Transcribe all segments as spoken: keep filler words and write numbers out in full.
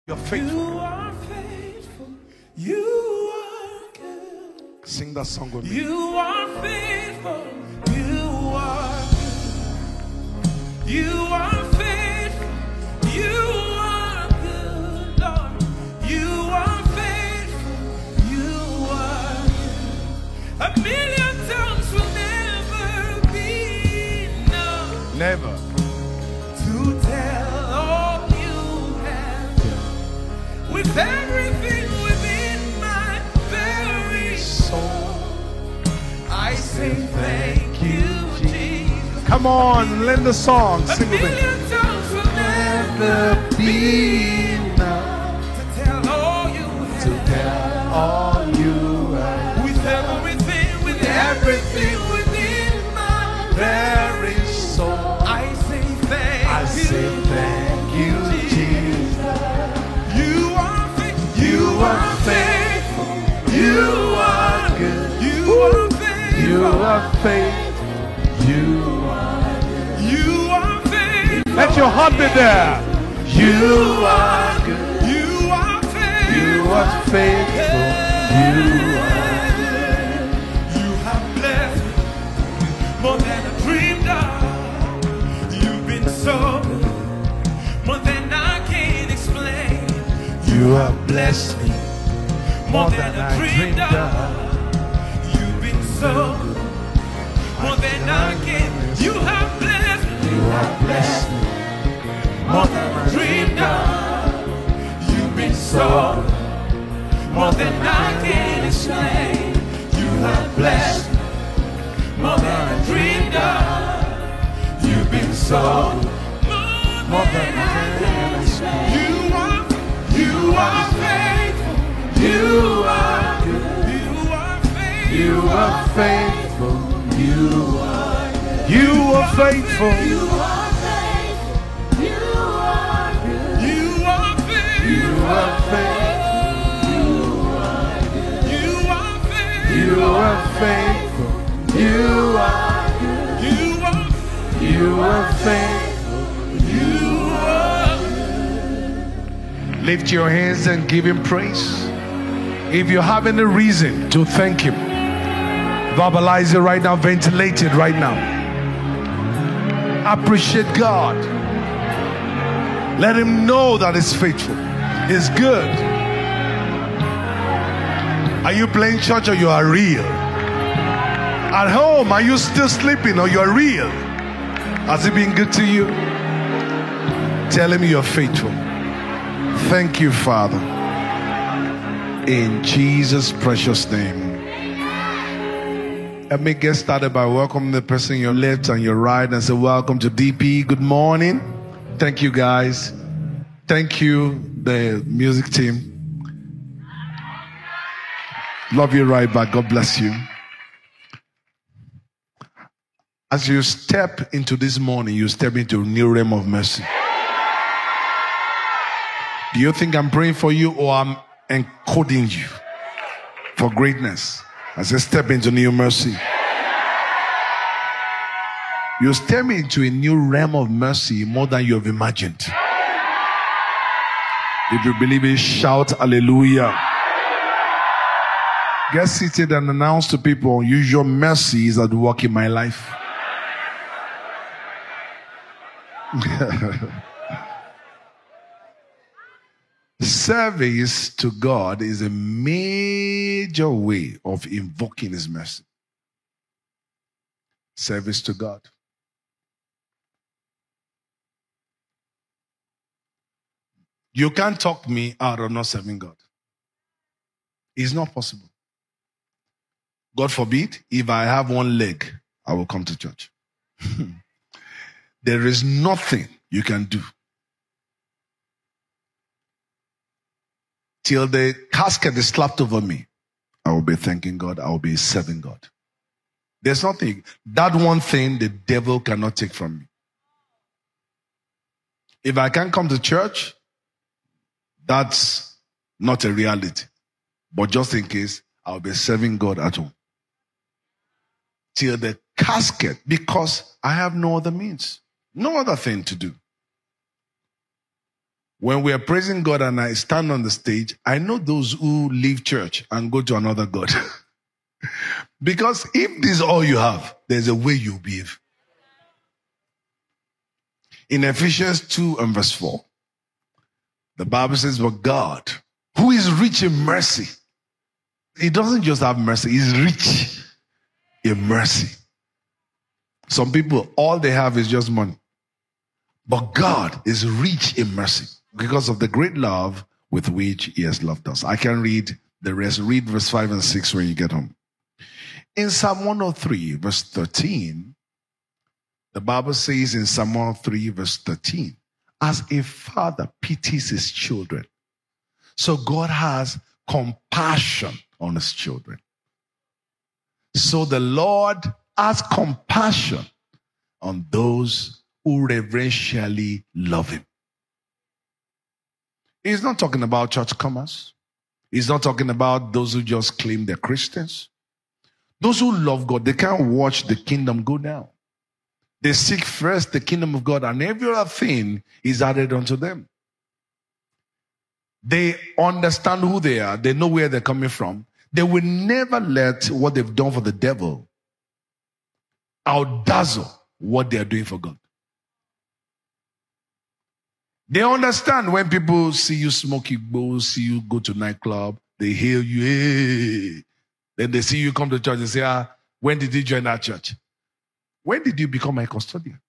You're faithful. You are faithful. You are good. Sing that song with me. You are faithful. You are good. You are faithful. You are good, Lord. You are faithful. You are good. A million tongues will never be enough. Never. To tell all you have done. With everything within my very soul, I say thank you, Jesus. Come on, learn the song. A Sing with me. million tongues will never be enough to tell all you have. To tell all you have. With everything, with everything within my very soul, I say thank I you. say thank you, Jesus. You are faithful. You are faithful. You are good. You are faithful. You are faithful. You are. You are faithful. Let your heart be there. You are good. You are faithful. You are faithful. You are. You have blessed me more than I dreamed of. You've been so good, more than I can explain. You have Blessed me more than I dreamed of. You've been so good, more than I can. You have blessed me. You have blessed me. More than I dreamed of. You've been so good, more than I can explain. You have blessed me more than I dreamed of. You've been so good, more than I can explain. You are, you are faithful. You are good. You are faithful. You are faithful. You are. You are faithful. You are faithful. You are good. You are faithful. You are faithful. You are faithful. You are faithful. You are. You are. You are faithful. You are. Lift your hands and give him praise. If you have any reason to thank him, verbalize it right now, ventilate it right now. Appreciate God. Let him know that he's faithful. He's good. Are you playing church or you are real? At home, are you still sleeping or you are real? Has it been good to you? Tell him you're faithful. Thank you, Father. In Jesus' precious name. Let me get started by welcoming the person on your left and your right and say, welcome to D P. Good morning. Thank you, guys. Thank you, the music team. Love you right back. God bless you. As you step into this morning, you step into a new realm of mercy. Do you think I'm praying for you or I'm encoding you for greatness? As you step into new mercy, you step into a new realm of mercy more than you have imagined. If you believe it, shout hallelujah. Get seated and announce to people, unusual mercy is at work in my life. Service to God is a major way of invoking his mercy. Service to God. You can't talk me out of not serving God. It's not possible. God forbid, if I have one leg, I will come to church. There is nothing you can do till the casket is slapped over me. I will be thanking God. I will be serving God. There's nothing. That one thing the devil cannot take from me. If I can't come to church, that's not a reality. But just in case, I'll be serving God at home. Till the casket, because I have no other means. No other thing to do. When we are praising God and I stand on the stage, I know those who leave church and go to another God. Because if this is all you have, there's a way you behave. In Ephesians two and verse four, the Bible says, but God, who is rich in mercy, he doesn't just have mercy, he's rich in mercy. Some people, all they have is just money. But God is rich in mercy because of the great love with which he has loved us. I can read the rest. Read verse five and six when you get home. In Psalm one oh three, verse thirteen, the Bible says in Psalm one oh three, verse thirteen, as a father pities his children, so God has compassion on his children. So the Lord has compassion on those who reverentially love him. He's not talking about churchcomers. He's not talking about those who just claim they're Christians. Those who love God, they can't watch the kingdom go down. They seek first the kingdom of God, and every other thing is added unto them. They understand who they are. They know where they're coming from. They will never let what they've done for the devil outdazzle what they are doing for God. They understand when people see you smoke igbo, see you go to nightclub, they hail you, hey. Then they see you come to church and say, ah, when did you join our church? When did you become my custodian?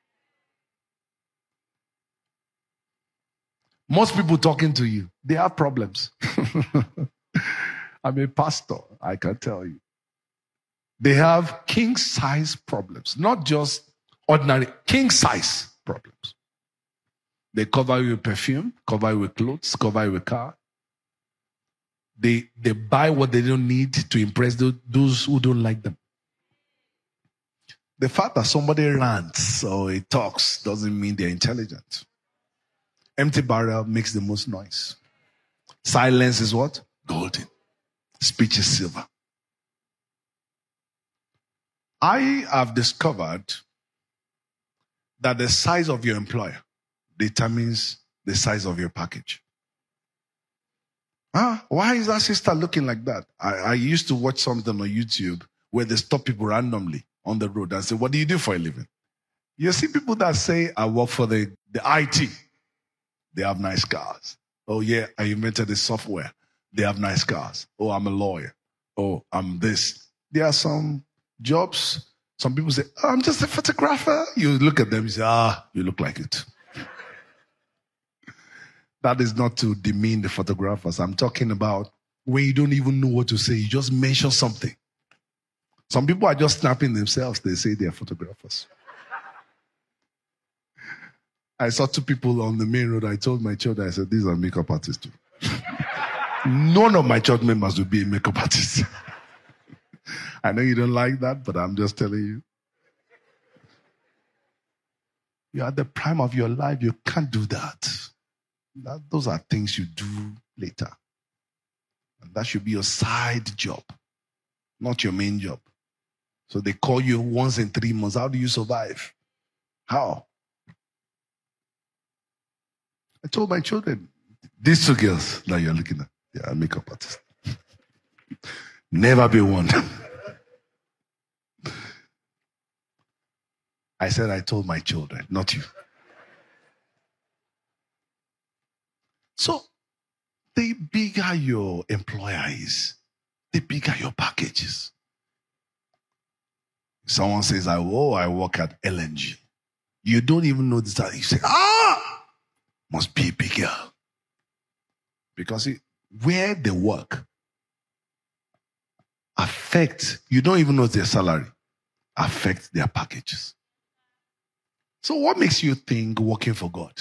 Most people talking to you, they have problems. I'm a pastor, I can tell you. They have king-size problems, not just ordinary, king-size problems. They cover you with perfume, cover you with clothes, cover you with car. They, they buy what they don't need to impress those who don't like them. The fact that somebody rants or he talks doesn't mean they're intelligent. Empty barrel makes the most noise. Silence is what? Golden. Speech is silver. I have discovered that the size of your employer determines the size of your package. Huh? Why is that sister looking like that? I, I used to watch something on YouTube where they stop people randomly on the road and say, what do you do for a living? You see people that say, I work for the, the I T. They have nice cars. Oh yeah, I invented the software. They have nice cars. Oh, I'm a lawyer. Oh, I'm this. There are some jobs. Some people say, oh, I'm just a photographer. You look at them, you say, ah, you look like it. That is not to demean the photographers. I'm talking about when you don't even know what to say. You just mention something. Some people are just snapping themselves. They say they're photographers. I saw two people on the main road. I told my children, I said, these are makeup artists too. None of my church members will be a makeup artist. I know you don't like that, but I'm just telling you. You're at the prime of your life. You can't do that. That, those are things you do later. And that should be your side job, not your main job. So they call you once in three months. How do you survive? How? I told my children, these two girls that you're looking at, they are makeup artists. Never be one. I said, I told my children, not you. So, the bigger your employer is, the bigger your package is. Someone says, oh, I work at L N G. You don't even know this. You say, ah, must be a big girl. Because it, where they work affects, you don't even know their salary, affects their packages. So what makes you think working for God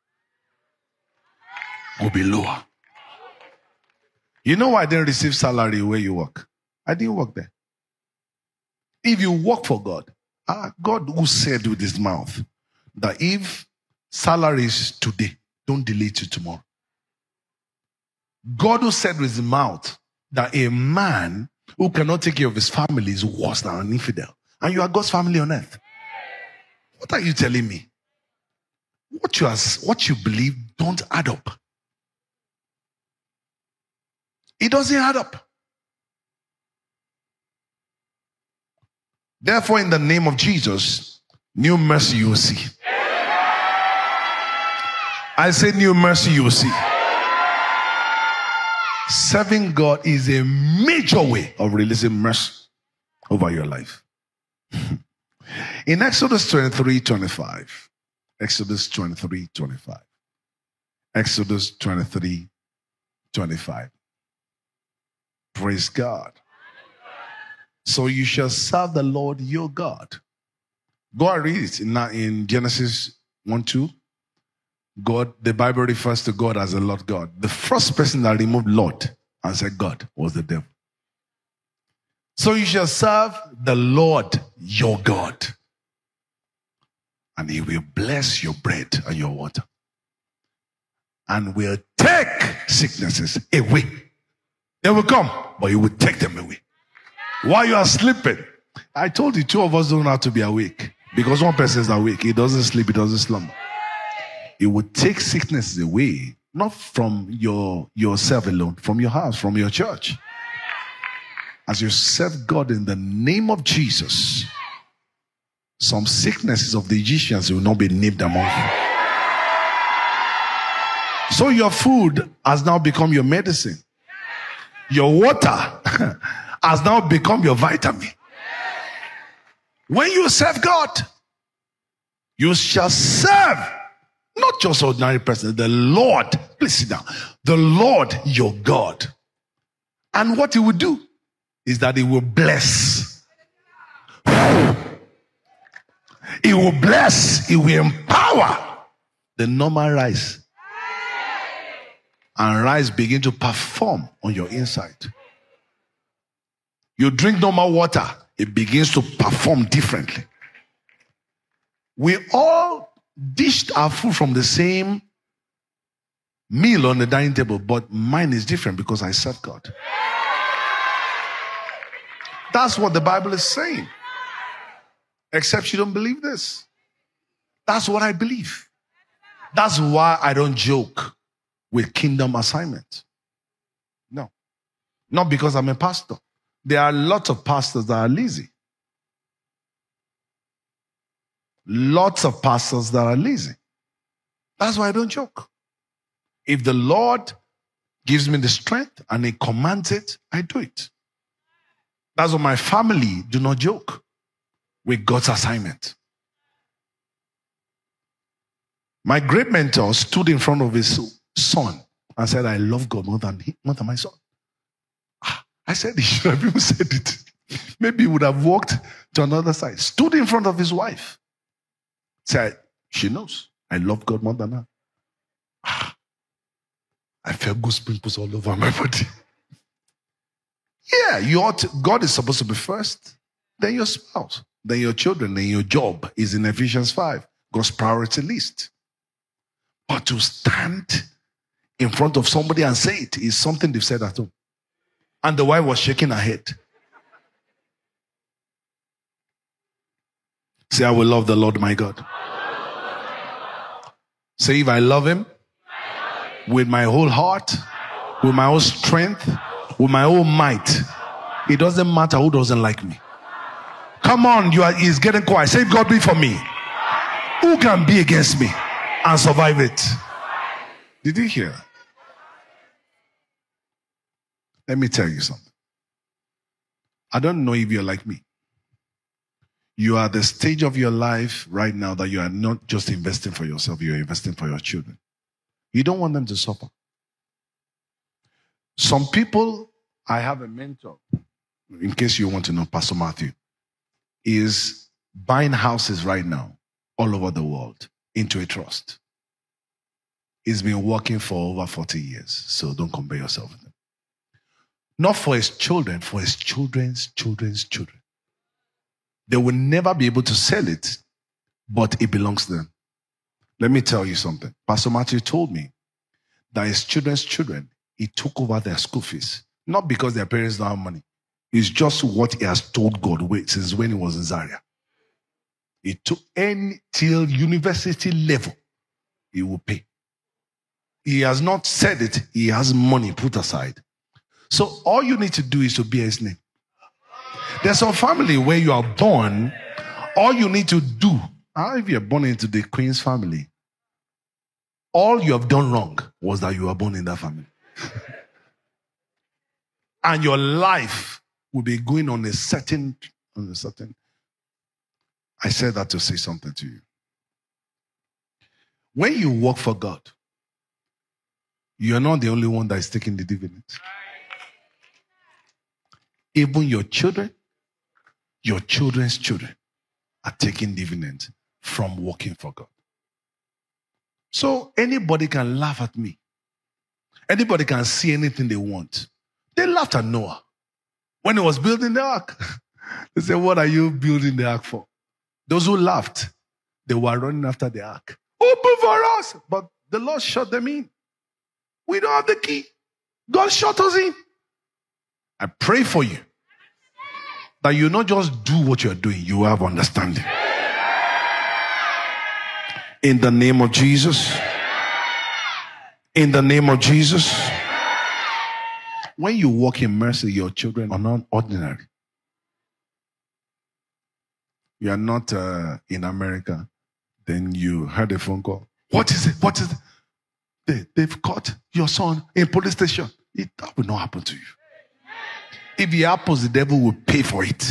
will be lower? You know why I didn't receive salary where you work? I didn't work there. If you work for God, uh, God who said with his mouth that if salary is today, don't delay it to tomorrow. God who said with his mouth that a man who cannot take care of his family is worse than an infidel. And you are God's family on earth. What are you telling me? what you, are, what you believe don't add up. It doesn't add up. Therefore, in the name of Jesus, new mercy you will see. I say new mercy you will see. Serving God is a major way of releasing mercy over your life. In Exodus twenty-three twenty-five, Exodus twenty-three twenty-five, Exodus twenty-three twenty-five. Praise God. So you shall serve the Lord your God. Go and read it in, in Genesis one two. God, the Bible refers to God as a Lord God. The first person that removed Lord and said God was the devil. So you shall serve the Lord your God, and he will bless your bread and your water, and will take sicknesses away. They will come, but he will take them away. While you are sleeping, I told you two of us don't have to be awake, because one person is awake. He doesn't sleep, he doesn't slumber. He will take sicknesses away, not from your yourself alone, from your house, from your church. As you serve God in the name of Jesus, some sicknesses of the Egyptians will not be named among you. So your food has now become your medicine. Your water has now become your vitamin. When you serve God, you shall serve not just ordinary person, the Lord. Please sit down. The Lord your God. And what he will do is that he will bless. He will bless. He will empower the normal rice. And rice begin to perform on your inside. You drink normal water, it begins to perform differently. We all dished our food from the same meal on the dining table, but mine is different because I serve God. That's what the Bible is saying. Except you don't believe this. That's what I believe. That's why I don't joke with kingdom assignment. No. Not because I'm a pastor. There are lots of pastors that are lazy. Lots of pastors that are lazy. That's why I don't joke. If the Lord gives me the strength and he commands it, I do it. That's why my family do not joke with God's assignment. My great mentor stood in front of his son and said, I love God more than he, more than my son. I said he should have even said it. Maybe he would have walked to another side. Stood in front of his wife. Said, she knows I love God more than her. I felt goose pimples all over my body. Yeah, you ought to, God is supposed to be first, then your spouse, then your children, then your job is in Ephesians five, God's priority list. But to stand in front of somebody and say it is something they've said at home. And the wife was shaking her head. Say, I will love the Lord my God. Say, if I love him with my whole heart, with my whole strength, with my whole might, it doesn't matter who doesn't like me. Come on, you are, he's getting quiet. Say, if God be for me, who can be against me and survive it? Did you hear? Let me tell you something. I don't know if you're like me. You are at the stage of your life right now that you are not just investing for yourself, you're investing for your children. You don't want them to suffer. Some people, I have a mentor, in case you want to know, Pastor Matthew, is buying houses right now all over the world into a trust. He's been working for over forty years, so don't compare yourself with him. Not for his children, for his children's children's children. They will never be able to sell it, but it belongs to them. Let me tell you something. Pastor Matthew told me that his children's children, he took over their school fees. Not because their parents don't have money. It's just what he has told God since when he was in Zaria. He took any till university level. he will pay. He has not said it. He has money put aside. So all you need to do is to bear his name. There's some family where you are born, all you need to do, if you're born into the Queen's family, all you have done wrong was that you were born in that family. And your life will be going on a certain, on a certain. I said that to say something to you. When you work for God, you're not the only one that is taking the dividends. Even your children, your children's children are taking dividends from working for God. So anybody can laugh at me. Anybody can see anything they want. They laughed at Noah when he was building the ark. They said, what are you building the ark for? Those who laughed, they were running after the ark. Open for us! But the Lord shut them in. We don't have the key. God shut us in. I pray for you that you not just do what you're doing, you have understanding. In the name of Jesus. In the name of Jesus. When you walk in mercy, your children are not ordinary. You are not uh, in America. Then you heard a phone call. What is it? What is it? They, they've caught your son in police station. It, that will not happen to you. If it happens, the devil will pay for it.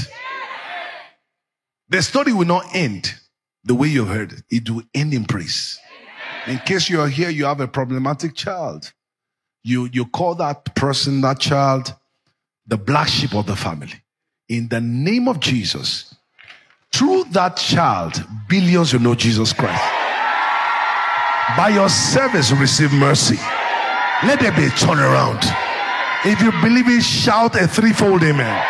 The story will not end the way you heard it. It will end in praise. In case you are here, you have a problematic child. You, you call that person, that child, the black sheep of the family. In the name of Jesus, through that child, billions will know Jesus Christ. By your service, receive mercy. Let there be a turnaround. If you believe it, shout a threefold amen.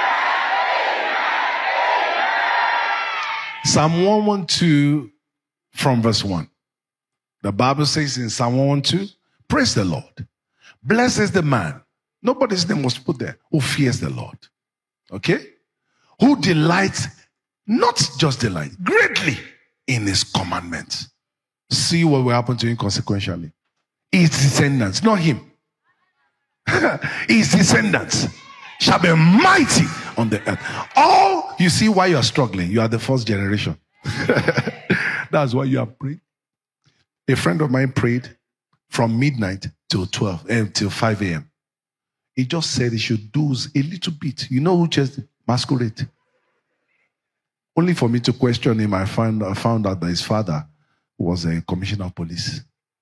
Psalm one twelve from verse one. The Bible says in Psalm one twelve, praise the Lord. Blessed is the man. Nobody's name was put there. Who fears the Lord. Okay? Who delights, not just delight, greatly in his commandments. See what will happen to him consequentially. His descendants, not him. His descendants shall be mighty on the earth. All, you see why you are struggling. You are the first generation. That's why you are praying. A friend of mine prayed from midnight till twelve, eh, till five a.m. He just said he should do a little bit. You know who just masquerade? Only for me to question him, I found, I found out that his father was a commissioner of police.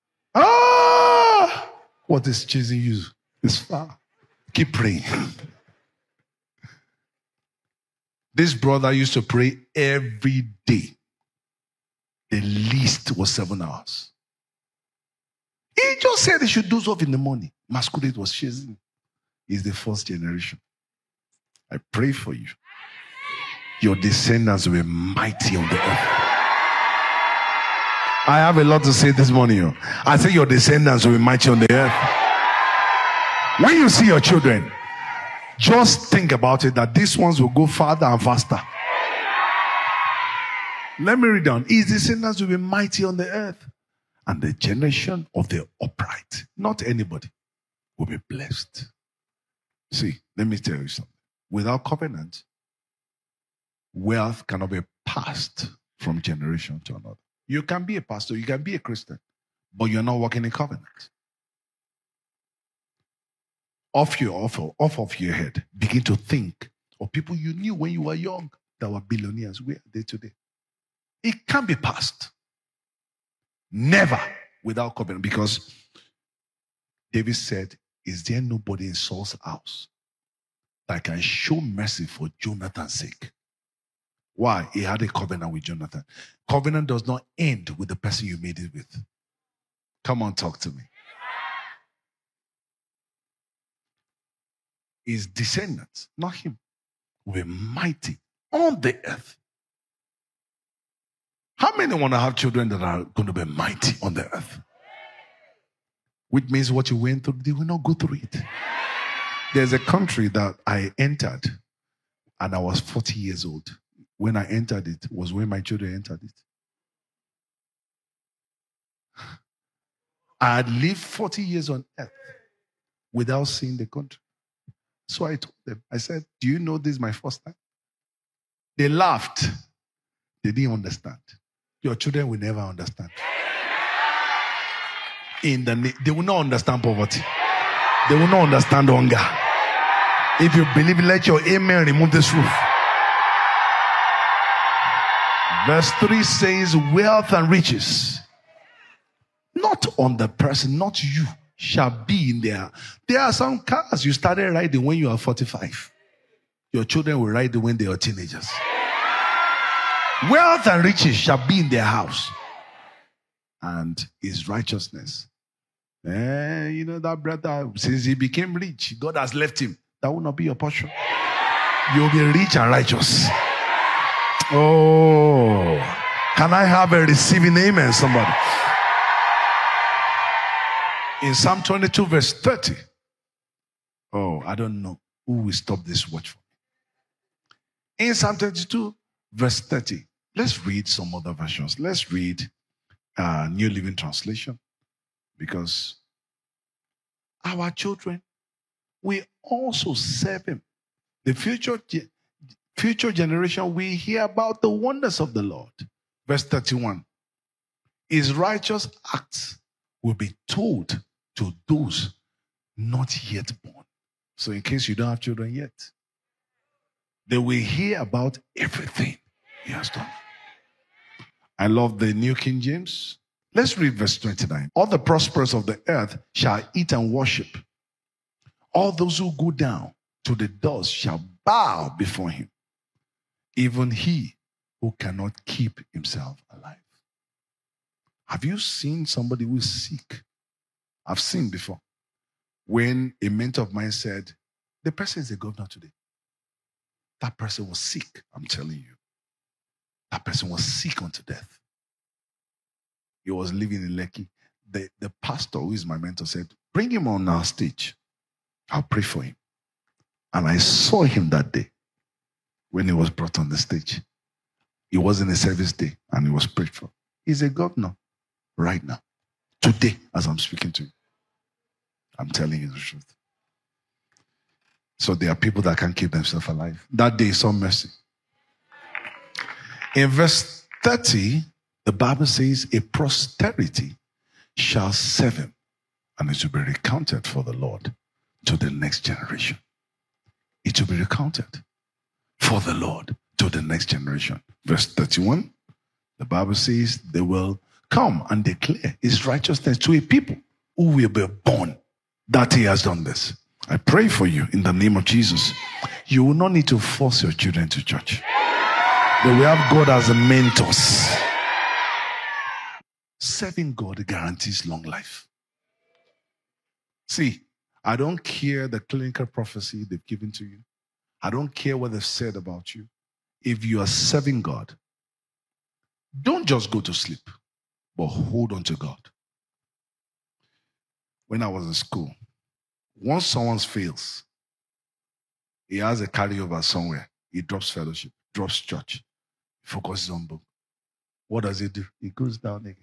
Ah! What is chasing you this far? Keep praying. This brother used to pray every day. The least was seven hours. He just said he should do so in the morning. Masquerade was chasing. He's the first generation. I pray for you. Your descendants will be mighty on the earth. I have a lot to say this morning. I say your descendants will be mighty on the earth. When you see your children, just think about it that these ones will go farther and faster. Let me read down. His descendants will be mighty on the earth. And the generation of the upright, not anybody, will be blessed. See, let me tell you something. Without covenant, wealth cannot be passed from generation to another. You can be a pastor, you can be a Christian, but you're not working in covenant. Off your off, off of your head, begin to think of people you knew when you were young that were billionaires. Where are they today? It can't be passed. Never without covenant. Because David said, is there nobody in Saul's house that can show mercy for Jonathan's sake? Why? He had a covenant with Jonathan. Covenant does not end with the person you made it with. Come on, talk to me. His descendants, not him, were mighty on the earth. How many want to have children that are going to be mighty on the earth? Which means what you went through, they will not go through it. There's a country that I entered and I was forty years old. When I entered it was when my children entered it. I had lived forty years on earth without seeing the country. So I told them, I said, do you know this is my first time? They laughed. They didn't understand. Your children will never understand. In the, they will not understand poverty. They will not understand hunger. If you believe, let your amen remove this roof. Verse three says, wealth and riches, not on the person, not you, shall be in there. There are some cars you started riding when you are forty-five. Your children will ride it when they are teenagers. Wealth and riches shall be in their house, and his righteousness. Eh, you know that brother, since he became rich, God has left him. That will not be your portion. You'll be rich and righteous. Oh, can I have a receiving amen, somebody? In Psalm twenty-two, verse thirty. Oh, I don't know who will stop this watch for me. In Psalm twenty-two, verse thirty. Let's read some other versions. Let's read uh, New Living Translation. Because our children, we also serve him. The future, future generation, we hear about the wonders of the Lord. Verse thirty-one. His righteous acts will be told to those not yet born. So in case you don't have children yet, they will hear about everything he has done. I love the New King James. Let's read verse twenty-nine. All the prosperous of the earth shall eat and worship. All those who go down to the dust shall bow before him. Even he who cannot keep himself alive. Have you seen somebody who is sick? I've seen before. When a mentor of mine said, the person is a governor today. That person was sick, I'm telling you. That person was sick unto death. He was living in Lekki. The, the pastor, who is my mentor, said, bring him on our stage. I'll pray for him. And I saw him that day when he was brought on the stage. It wasn't a service day and he was prayed for. He's a governor right now. Today, as I'm speaking to you. I'm telling you the truth. So there are people that can't keep themselves alive. That day is some mercy. In verse thirty, the Bible says, a posterity shall serve him, and it will be recounted for the Lord to the next generation. It will be recounted for the Lord to the next generation. Verse thirty-one, the Bible says, they will come and declare his righteousness to a people who will be born that he has done this. I pray for you in the name of Jesus. You will not need to force your children to church. They will have God as a mentors. Serving God guarantees long life. See, I don't care the clinical prophecy they've given to you. I don't care what they've said about you. If you are serving God, don't just go to sleep, but hold on to God. When I was in school, once someone fails, he has a carryover somewhere. He drops fellowship, drops church, he focuses on book. What does he do? He goes down again.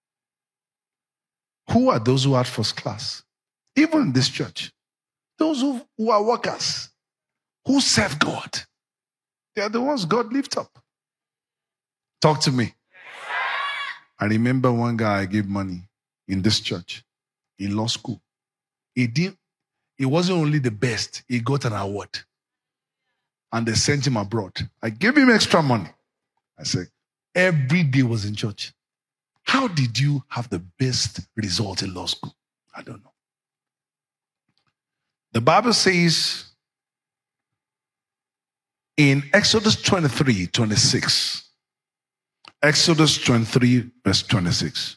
Who are those who are first class? Even in this church. Those who, who are workers, who serve God. They are the ones God lifts up. Talk to me. I remember one guy I gave money in this church, in law school. He didn't, he wasn't only the best, he got an award. And they sent him abroad. I gave him extra money. I said, every day was in church. How did you have the best result in law school? I don't know. The Bible says in Exodus twenty-three, twenty-six, Exodus twenty-three, verse twenty-six.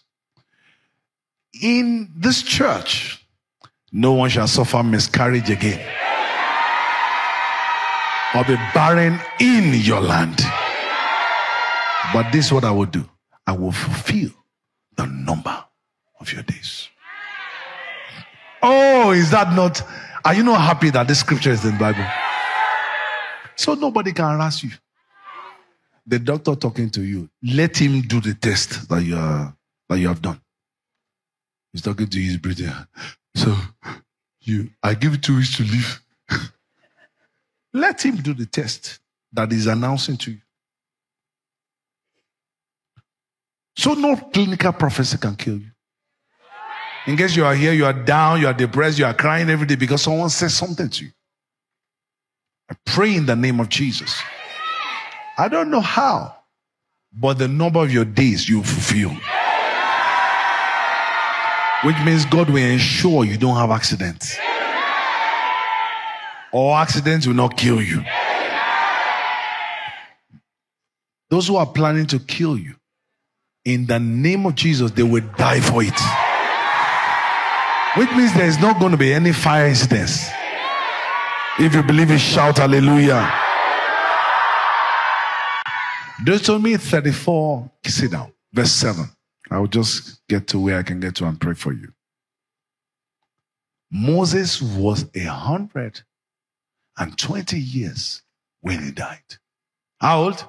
In this church, no one shall suffer miscarriage again or be barren in your land. But this is what I will do. I will fulfill the number of your days. Oh, is that not... Are you not happy that this scripture is in the Bible? So nobody can harass you. The doctor talking to you, let him do the test that you, are, that you have done. He's talking to you, he's breathing. So, you, I give you two weeks to live. Let him do the test that he's announcing to you. So no clinical prophecy can kill you. In case you are here, you are down, you are depressed, you are crying every day because someone says something to you. I pray in the name of Jesus. I don't know how, but the number of your days you fulfill. Which means God will ensure you don't have accidents. Or accidents will not kill you. Those who are planning to kill you, in the name of Jesus, they will die for it. Which means there is not going to be any fire incidents. If you believe it, shout hallelujah. Deuteronomy thirty-four, sit down, verse seven. I will just get to where I can get to and pray for you. Moses was a hundred and twenty years when he died. How old?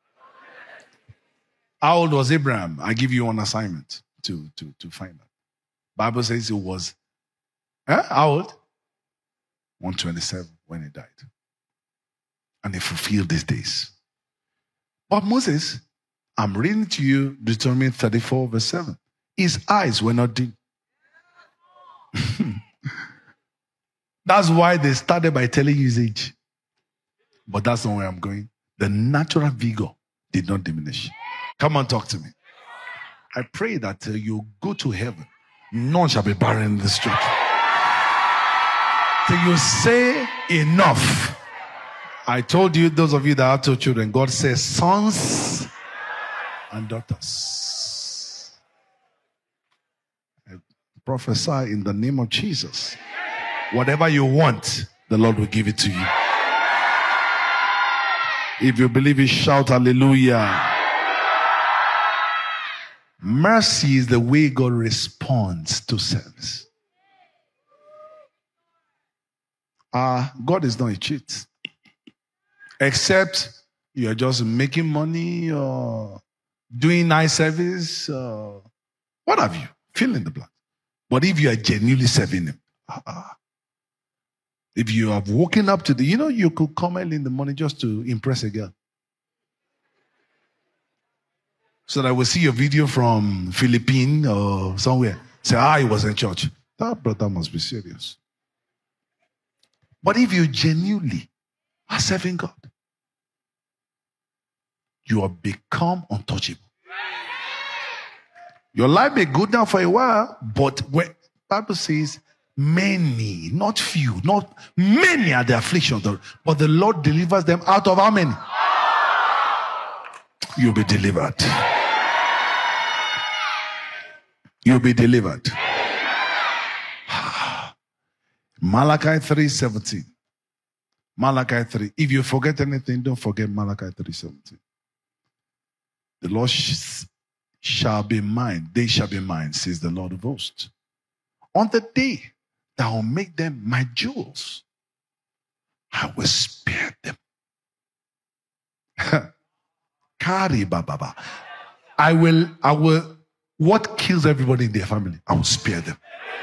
How old was Abraham? I give you one assignment to, to, to find out. Bible says it was, eh? How old? one twenty-seven when he died. And he fulfilled these days. But Moses, I'm reading to you Deuteronomy thirty-four verse seven. His eyes were not dim. That's why they started by telling you his age. But that's not where I'm going. The natural vigor did not diminish. Come on, talk to me. I pray that uh, you go to heaven. None shall be barren in this church. Till you say enough. I told you, those of you that have two children, God says sons and daughters. I prophesy in the name of Jesus. Whatever you want, the Lord will give it to you. If you believe it, shout hallelujah. Mercy is the way God responds to service. Uh, God is not a cheat. Except you are just making money or doing nice service. Or what have you? Fill in the blank. But if you are genuinely serving Him, uh-uh. If you have woken up to the, you know, you could come early in the morning just to impress a girl. So that we'll see your video from Philippines or somewhere. Say, ah, he was in church. That brother must be serious. But if you genuinely are serving God, you have become untouchable. Your life may go down for a while, but when the Bible says, many, not few, not many are the afflictions, but the Lord delivers them out of how many? You'll be delivered. You'll be delivered. Malachi three seventeen. Malachi three. If you forget anything, don't forget Malachi three seventeen. The Lord sh- shall be mine. They shall be mine, says the Lord of hosts. On the day that I will make them my jewels, I will spare them. Kari Baba. I will, I will, what kills everybody in their family? I will spare them.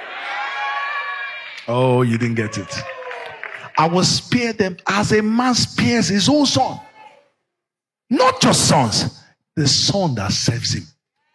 Oh, you didn't get it. I will spare them as a man spares his own son. Not just sons, the son that serves him.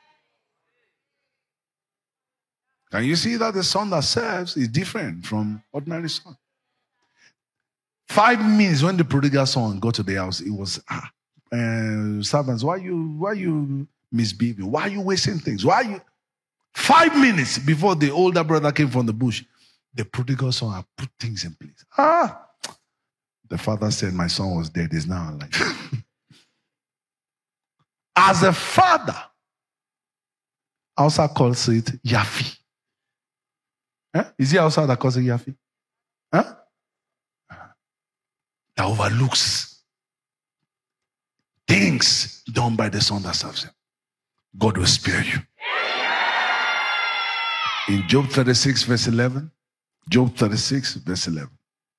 Can you see that the son that serves is different from ordinary son? Five minutes when the prodigal son got to the house, it was, ah, uh, servants, why you, why you misbehaving? Why are you wasting things? Why are you? Five minutes before the older brother came from the bush, the prodigal son had put things in place. Ah, the father said, my son was dead, he's now alive. As a father, Hausa calls it Yafi. Huh? Is it Hausa that calls it Yafi? Huh? That overlooks things done by the son that serves him. God will spare you. In Job thirty-six, verse eleven, Job thirty-six, verse eleven.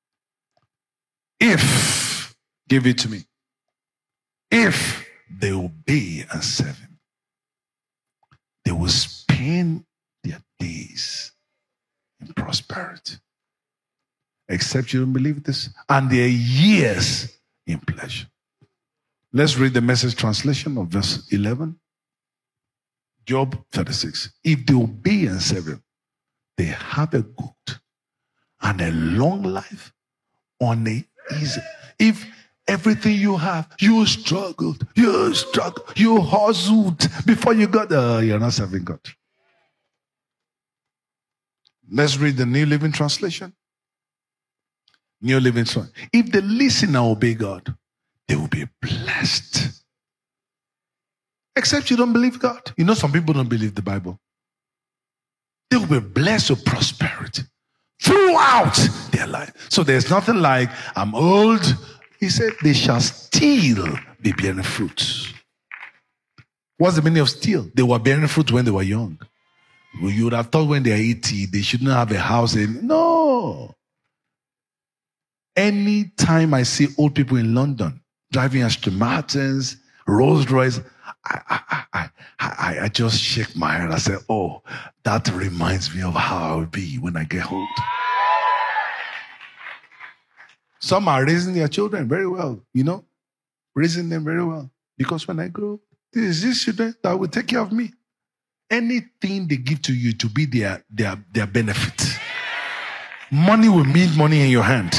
If, give it to me, if they obey and serve him, they will spend their days in prosperity. Except you don't believe this. And their years in pleasure. Let's read the Message translation of verse eleven. Job thirty-six. If they obey and serve him, they have a good and a long life on a easy. If everything you have, you struggled, you struggled, you hustled before you got there, uh, you're not serving God. Let's read the New Living Translation. New Living Translation. If they listen and obey God, they will be blessed. Except you don't believe God. You know, some people don't believe the Bible. They will be blessed with prosperity throughout their life. So there's nothing like, I'm old. He said, they shall still be bearing fruit. What's the meaning of still? They were bearing fruit when they were young. Well, you would have thought when they're eighty, they shouldn't have a house. In, no. Anytime I see old people in London driving Aston Martins, Rolls Royce, I, I, I, I, I just shake my head. I say, oh, that reminds me of how I'll be when I get old. Some are raising their children very well, you know, raising them very well. Because when I grow, this is these children that will take care of me. Anything they give to you to be their, their, their benefit. Money will mean money in your hand.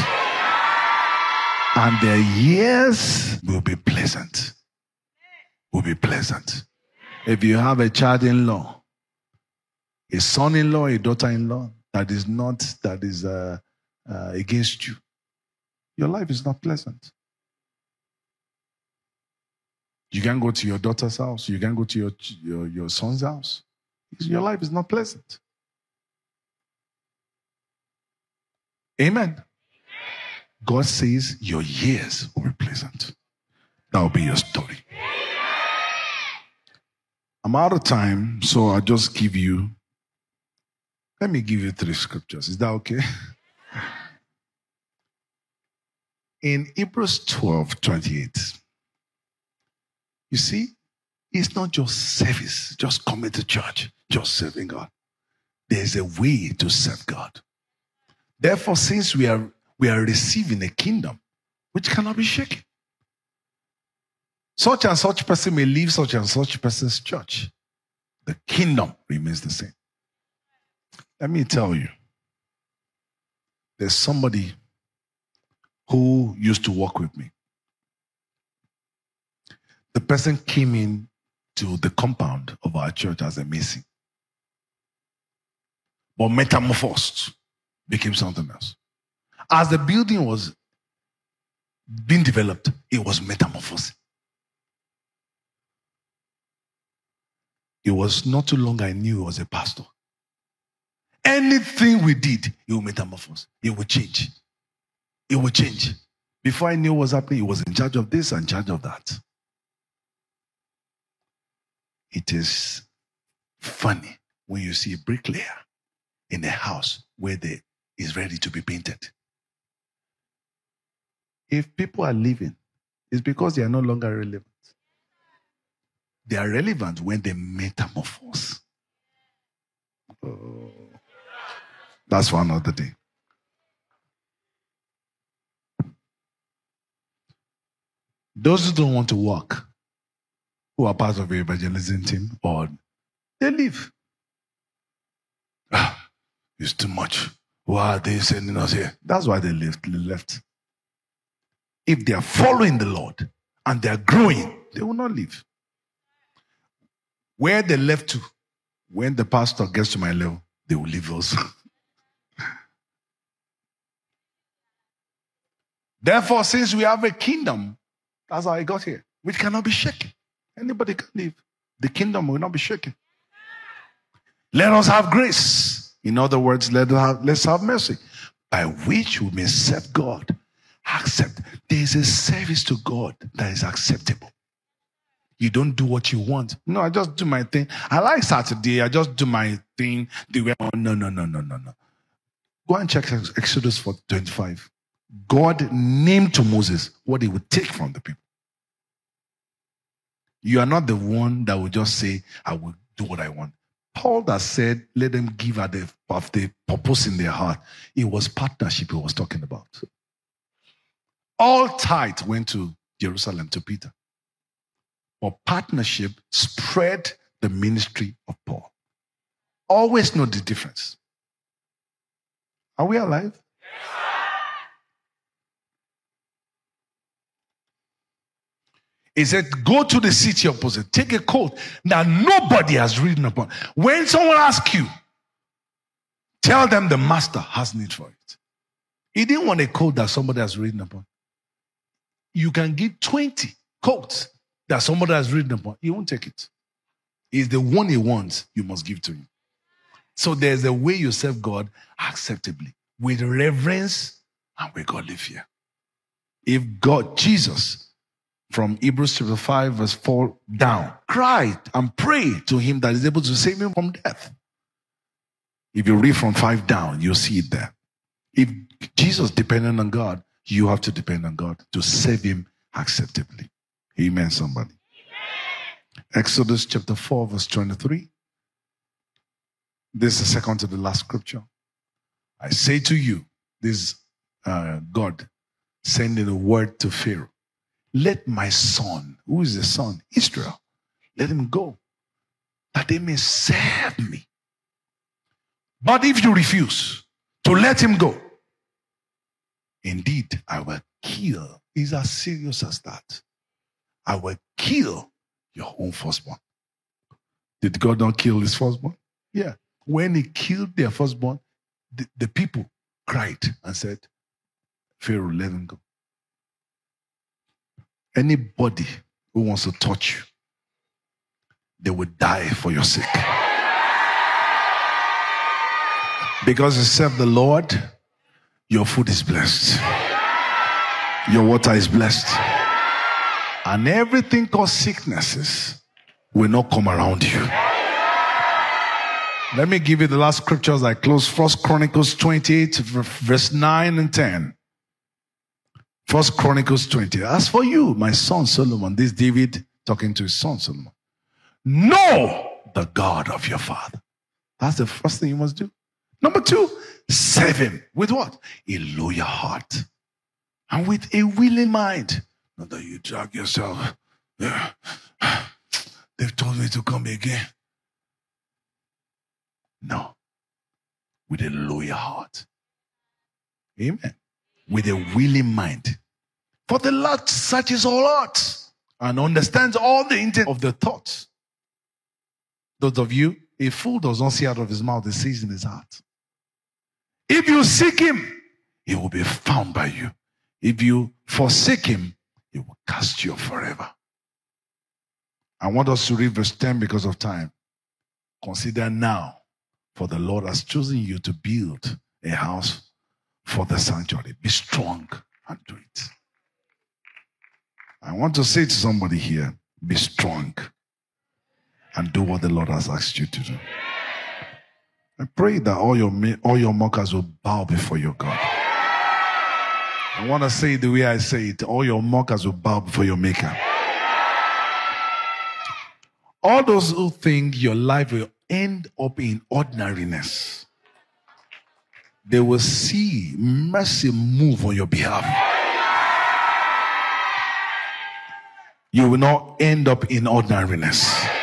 And their years will be pleasant. Will be pleasant. If you have a child-in-law, a son-in-law, a daughter-in-law that is not, that is uh, uh, against you, your life is not pleasant. You can't go to your daughter's house. You can't go to your, your, your son's house. Your life is not pleasant. Amen. God says your years will be pleasant. That will be your story. I'm out of time, so I'll just give you, let me give you three scriptures. Is that okay? In Hebrews twelve twenty-eight, you see, it's not just service, just coming to church, just serving God. There's a way to serve God. Therefore, since we are we are receiving a kingdom which cannot be shaken, such and such person may leave such and such person's church, the kingdom remains the same. Let me tell you, there's somebody who used to work with me. The person came in to the compound of our church as a mason, but metamorphosed, became something else. As the building was being developed, it was metamorphosing. It was not too long I knew he was a pastor. Anything we did, it would metamorphose. It would change. It would change. Before I knew what was happening, he was in charge of this and in charge of that. It is funny when you see a bricklayer in a house where they is ready to be painted. If people are leaving, it's because they are no longer relevant. They are relevant when they metamorphose. Oh, that's for another day. Those who don't want to work, who are part of the evangelism team, or they leave. Ah, it's too much. Why are they sending us here? That's why they left. They left. If they are following the Lord and they are growing, they will not leave. Where they left to, when the pastor gets to my level, they will leave also. Therefore, since we have a kingdom, that's how I got here, which cannot be shaken. Anybody can leave. The kingdom will not be shaken. Let us have grace. In other words, let us have, let's have mercy, by which we may serve God. Accept. There is a service to God that is acceptable. You don't do what you want. No, I just do my thing. I like Saturday. I just do my thing. The way, oh, no, no, no, no, no, no. Go and check Exodus four twenty-five. God named to Moses what he would take from the people. You are not the one that will just say, I will do what I want. Paul that said, let them give at the, of the purpose in their heart. It was partnership he was talking about. All tithe went to Jerusalem, to Peter. But partnership spread the ministry of Paul. Always know the difference. Are we alive? He said, go to the city opposite. Take a coat that nobody has ridden upon. When someone asks you, tell them the master has need for it. He didn't want a coat that somebody has ridden upon. You can give twenty coats that somebody has ridden upon. He won't take it. It's the one he wants, you must give to him. So there's a way you serve God acceptably, with reverence and with godly fear. If God, Jesus, from Hebrews chapter five, verse four down, cried and prayed to him that is able to save him from death. If you read from five down, you'll see it there. If Jesus depended on God, you have to depend on God to save him acceptably. Amen, somebody. Amen. Exodus chapter four, verse twenty-three. This is second to the last scripture. I say to you, this uh, God sending a word to Pharaoh. Let my son, who is the son? Israel. Let him go, that they may serve me. But if you refuse to let him go, indeed, I will kill. It's as serious as that. I will kill your own firstborn. Did God not kill his firstborn? Yeah. When he killed their firstborn, the, the people cried and said, Pharaoh, let him go. Anybody who wants to touch you, they will die for your sake. Because you serve the Lord, your food is blessed. Your water is blessed. And everything called sicknesses will not come around you. Let me give you the last scriptures I close. First Chronicles twenty-eight, verse nine and ten. First Chronicles twenty. As for you, my son Solomon, this David talking to his son Solomon, know the God of your father. That's the first thing you must do. Number two, serve him with what? A loyal heart and with a willing mind. Not that you drag yourself. Yeah. They've told me to come again. No. With a loyal heart. Amen. With a willing mind. For the Lord searches all hearts and understands all the intent of the thoughts. Those of you, a fool does not see out of his mouth, he sees in his heart. If you seek him, he will be found by you. If you forsake him, he will cast you off forever. I want us to read verse ten because of time. Consider now, for the Lord has chosen you to build a house for the sanctuary. Be strong and do it. I want to say to somebody here, be strong and do what the Lord has asked you to do. I pray that all your all your mockers will bow before your God. I want to say it the way I say it. All your mockers will bow before your Maker. All those who think your life will end up in ordinariness, they will see mercy move on your behalf. You will not end up in ordinariness.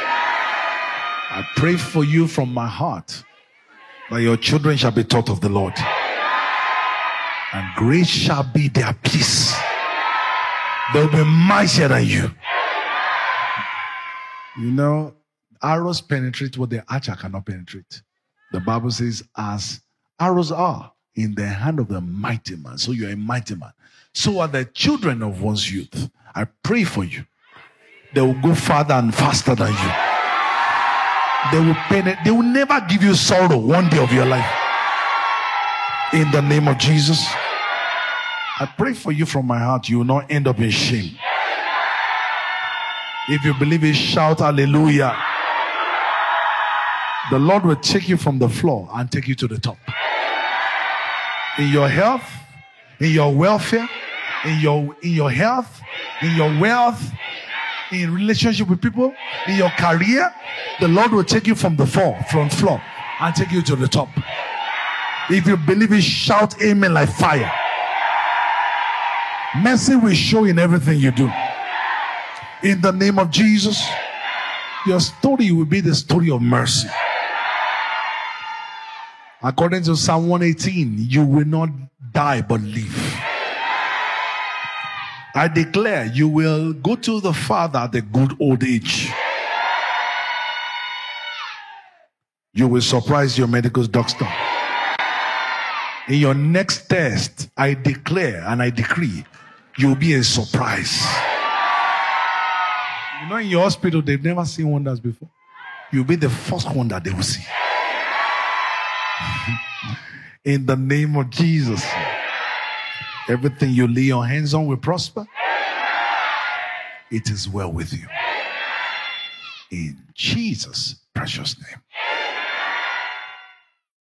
I pray for you from my heart that your children shall be taught of the Lord, and great shall be their peace. They will be mightier than you. You know, arrows penetrate what the archer cannot penetrate. The Bible says, as arrows are in the hand of the mighty man, so you are a mighty man. So are the children of one's youth. I pray for you. They will go farther and faster than you. They will penetrate. They will never give you sorrow one day of your life. In the name of Jesus, I pray for you from my heart. You will not end up in shame. If you believe it, shout hallelujah. The Lord will take you from the floor and take you to the top. In your health, in your welfare, in your in your health, in your wealth, in relationship with people, in your career, the Lord will take you from the floor, front floor, and take you to the top. If you believe it, shout amen like fire. Mercy will show in everything you do. In the name of Jesus, your story will be the story of mercy. According to Psalm one eighteen, you will not die but live. I declare you will go to the Father at the good old age. You will surprise your medical doctor. In your next test, I declare and I decree, you will be a surprise. You know, in your hospital, they've never seen wonders before. You'll be the first one that they will see. In the name of Jesus, everything you lay your hands on will prosper. It is well with you. In Jesus' precious name.